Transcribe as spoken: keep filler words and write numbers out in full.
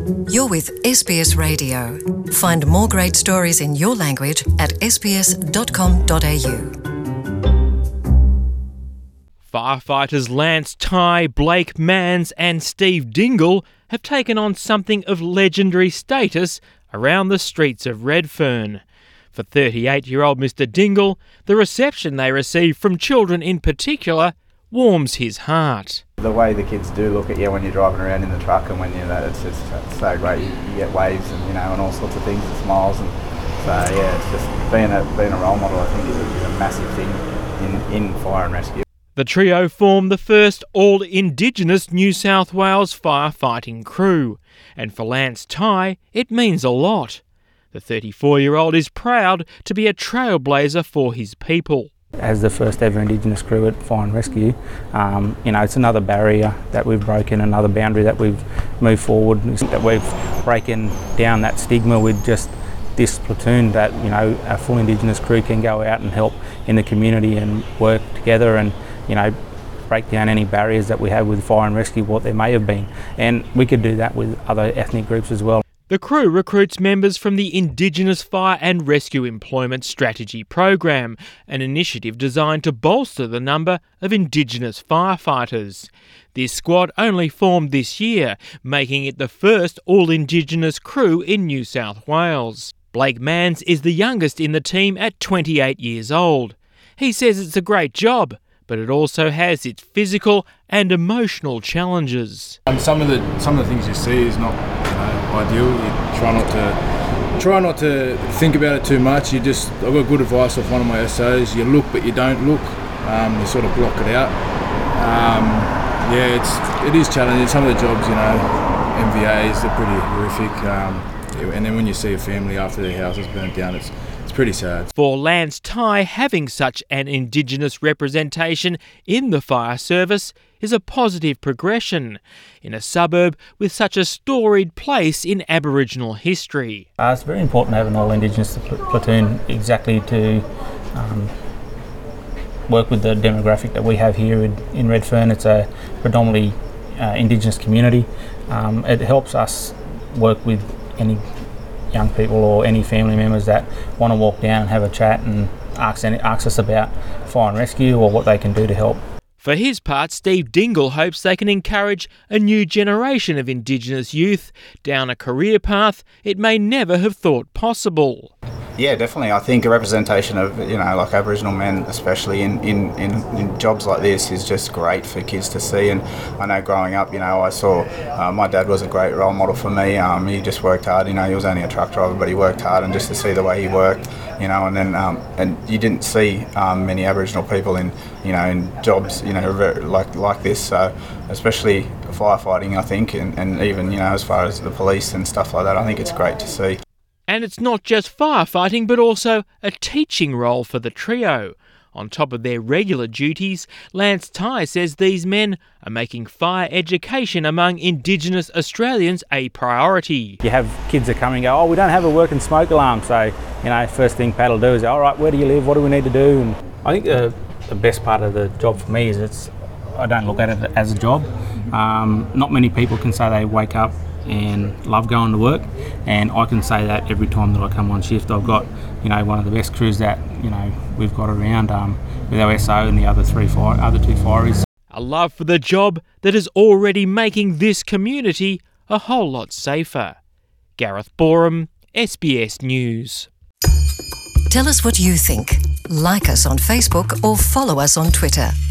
You're with S B S Radio. Find more great stories in your language at s b s dot com dot a u. Firefighters Lance Tighe, Blake Manns and Steve Dingle have taken on something of legendary status around the streets of Redfern. For thirty-eight-year-old Mister Dingle, the reception they receive from children in particular warms his heart. The way the kids do look at you when you're driving around in the truck and when you're that, it's just it's so great. You, you get waves and you know and all sorts of things and smiles, and so yeah, it's just being a being a role model. I think is a, is a massive thing in, in fire and rescue. The trio formed the first all-Indigenous New South Wales firefighting crew, and for Lance Tighe, it means a lot. The thirty-four-year-old is proud to be a trailblazer for his people. As the first ever Indigenous crew at Fire and Rescue, um, you know, it's another barrier that we've broken, another boundary that we've moved forward, that we've broken down that stigma with just this platoon, that, you know, a full Indigenous crew can go out and help in the community and work together and, you know, break down any barriers that we have with Fire and Rescue, what there may have been. And we could do that with other ethnic groups as well. The crew recruits members from the Indigenous Fire and Rescue Employment Strategy Program, an initiative designed to bolster the number of Indigenous firefighters. This squad only formed this year, making it the first all-Indigenous crew in New South Wales. Blake Manns is the youngest in the team at twenty-eight years old. He says it's a great job, but it also has its physical and emotional challenges. And some of the some of the things you see is not, you know, ideal. You try not to try not to think about it too much. You just I got good advice off one of my S Os. You look, but you don't look. Um, you sort of block it out. Um, yeah, it's it is challenging. Some of the jobs, you know, M V As, they're pretty horrific. Um, and then when you see a family after their house is burnt down, it's It's pretty sad. For Lance Tighe, having such an Indigenous representation in the fire service is a positive progression in a suburb with such a storied place in Aboriginal history. Uh, it's very important to have an all-Indigenous pl- platoon exactly to um, work with the demographic that we have here in, in Redfern. It's a predominantly uh, Indigenous community. Um, it helps us work with any young people or any family members that want to walk down and have a chat and ask, any, ask us about fire and rescue or what they can do to help. For his part, Steve Dingle hopes they can encourage a new generation of Indigenous youth down a career path it may never have thought possible. Yeah, definitely. I think a representation of, you know, like Aboriginal men, especially in, in, in, in jobs like this, is just great for kids to see. And I know growing up, you know, I saw uh, my dad was a great role model for me. Um, he just worked hard. You know, he was only a truck driver, but he worked hard, and just to see the way he worked, you know, and then um, and you didn't see um, many Aboriginal people in, you know, in jobs, you know, like like this. So especially firefighting, I think, and, and even, you know, as far as the police and stuff like that, I think it's great to see. And it's not just firefighting, but also a teaching role for the trio. On top of their regular duties, Lance Tighe says these men are making fire education among Indigenous Australians a priority. You have kids that come and go, oh, we don't have a working smoke alarm, so, you know, first thing Pat will do is, all right, where do you live, what do we need to do? And I think the, the best part of the job for me is it's, I don't look at it as a job. Um, not many people can say they wake up and love going to work, and I can say that every time that I come on shift. I've got, you know, one of the best crews that, you know, we've got around um, with our S O and the other three fire, other two fireys. A love for the job that is already making this community a whole lot safer. Gareth Boreham, S B S News. Tell us what you think. Like us on Facebook or follow us on Twitter.